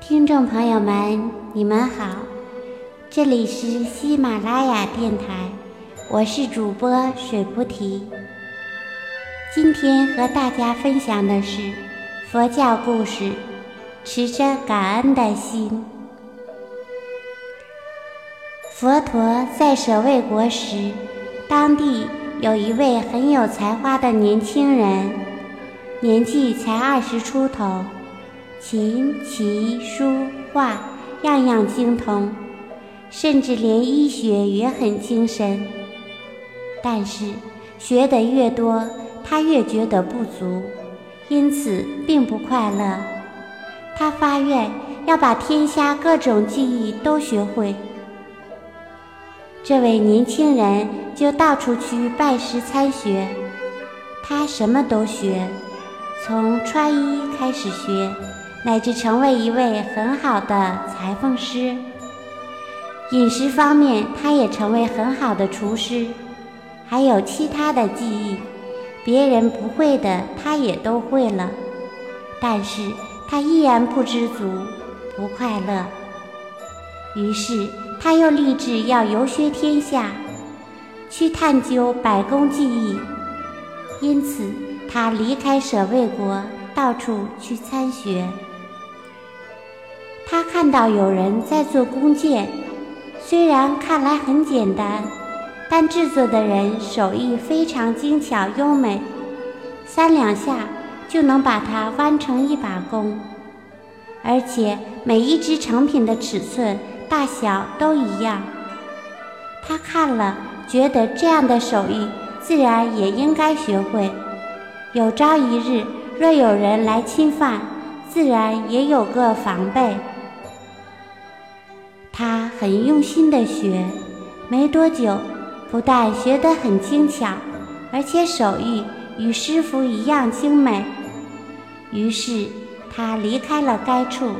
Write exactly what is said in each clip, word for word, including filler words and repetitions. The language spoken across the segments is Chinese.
听众朋友们，你们好，这里是喜马拉雅电台，我是主播水菩提。今天和大家分享的是佛教故事，持着感恩的心。佛陀在舍卫国时，当地有一位很有才华的年轻人，年纪才二十出头，琴棋书画样样精通，甚至连医学也很精深。但是学得越多，他越觉得不足，因此并不快乐。他发愿要把天下各种技艺都学会。这位年轻人就到处去拜师参学，他什么都学，从穿衣开始学，乃至成为一位很好的裁缝师。饮食方面，他也成为很好的厨师，还有其他的技艺，别人不会的他也都会了。但是他依然不知足，不快乐。于是他又立志要游学天下，去探究百工技艺。因此他离开舍卫国，到处去参学。他看到有人在做弓箭，虽然看来很简单，但制作的人手艺非常精巧优美，三两下就能把它弯成一把弓，而且每一只成品的尺寸大小都一样。他看了，觉得这样的手艺自然也应该学会，有朝一日若有人来侵犯，自然也有个防备。他很用心地学，没多久不但学得很精巧，而且手艺与师傅一样精美。于是他离开了该处。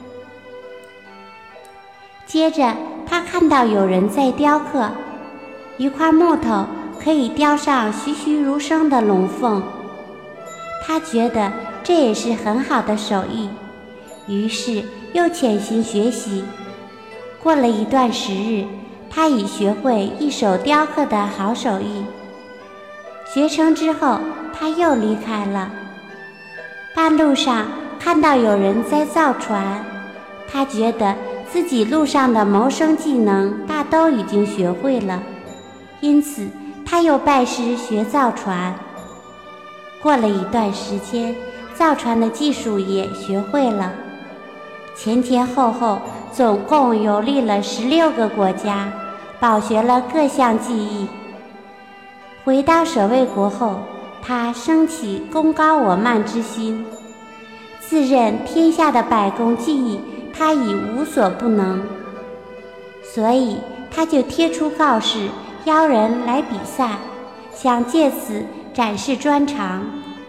接着他看到有人在雕刻，一块木头可以雕上栩栩如生的龙凤，他觉得这也是很好的手艺，于是又潜心学习。过了一段时日，他已学会一手雕刻的好手艺。学成之后，他又离开了。半路上看到有人在造船，他觉得自己路上的谋生技能大都已经学会了，因此他又拜师学造船。过了一段时间，造船的技术也学会了，前前后后总共游历了十六个国家，饱学了各项技艺。回到舍卫国后，他升起功高我慢之心，自认天下的百工技艺他已无所不能，所以他就贴出告示，邀人来比赛，想借此展示专长。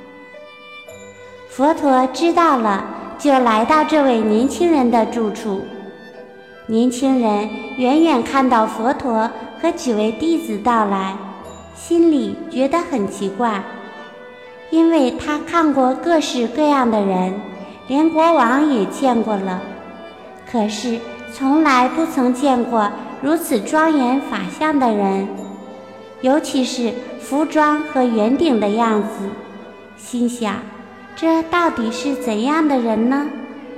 佛陀知道了，就来到这位年轻人的住处。年轻人远远看到佛陀和几位弟子到来，心里觉得很奇怪，因为他看过各式各样的人，连国王也见过了，可是从来不曾见过如此庄严法相的人，尤其是服装和圆顶的样子。心想，这到底是怎样的人呢？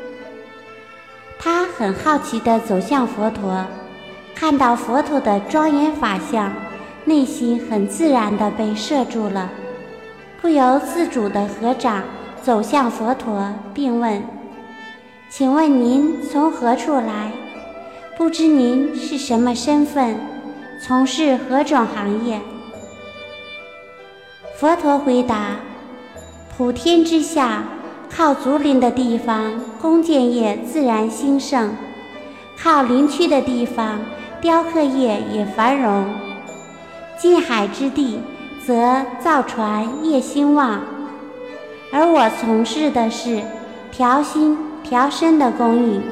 他很好奇地走向佛陀，看到佛陀的庄严法相，内心很自然地被摄住了，不由自主地合掌走向佛陀，并问：请问您从何处来？不知您是什么身份，从事何种行业？佛陀回答：普天之下，靠竹林的地方，弓箭业自然兴盛；靠林区的地方，雕刻业也繁荣；近海之地，则造船业兴旺。而我从事的是调心调身的工艺。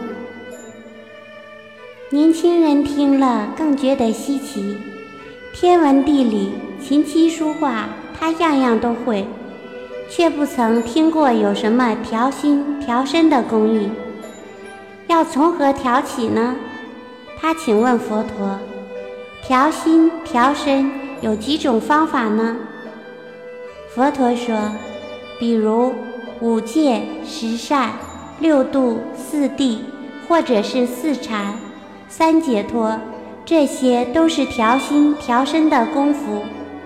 年轻人听了更觉得稀奇，天文地理、琴棋书画，他样样都会，却不曾听过有什么调心调身的工艺。 要从何调起呢？他请问佛陀，调心调身有几种方法呢？佛陀说，比如五戒、十善、六度、四谛，或者是四禅、三解脱，这些都是调心调身的功夫。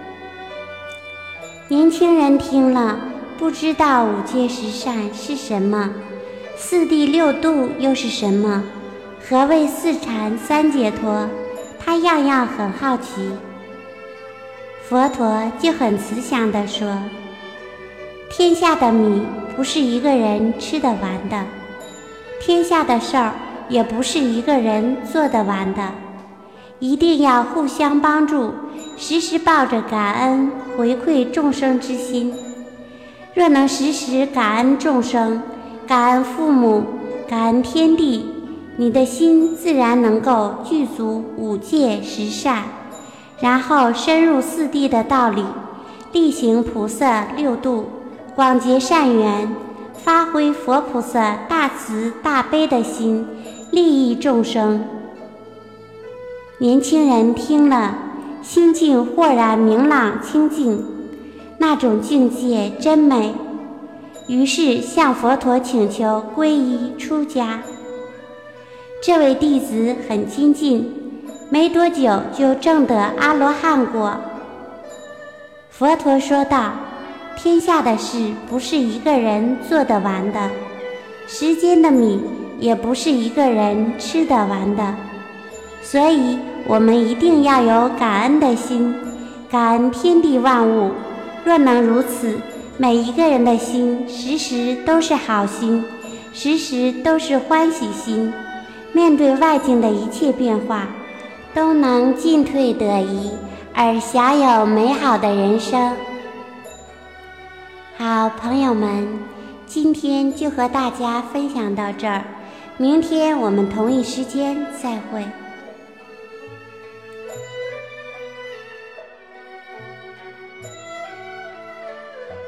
年轻人听了，不知道五戒十善是什么，四谛六度又是什么，何谓四禅三解脱，他样样很好奇。佛陀就很慈祥地说，天下的米不是一个人吃得完的，天下的事儿也不是一个人做得完的，一定要互相帮助，时时抱着感恩回馈众生之心。若能时时感恩众生，感恩父母，感恩天地，你的心自然能够具足五戒十善，然后深入四谛的道理，力行菩萨六度，广结善缘，发挥佛菩萨大慈大悲的心，利益众生。年轻人听了，心境豁然明朗清净，那种境界真美，于是向佛陀请求皈依出家。这位弟子很精进，没多久就证得阿罗汉果。佛陀说道，天下的事不是一个人做得完的，世间的米也不是一个人吃得完的，所以我们一定要有感恩的心，感恩天地万物。若能如此，每一个人的心时时都是好心，时时都是欢喜心，面对外境的一切变化，都能进退得宜，而享有美好的人生。好，朋友们，今天就和大家分享到这儿，明天我们同一时间再会。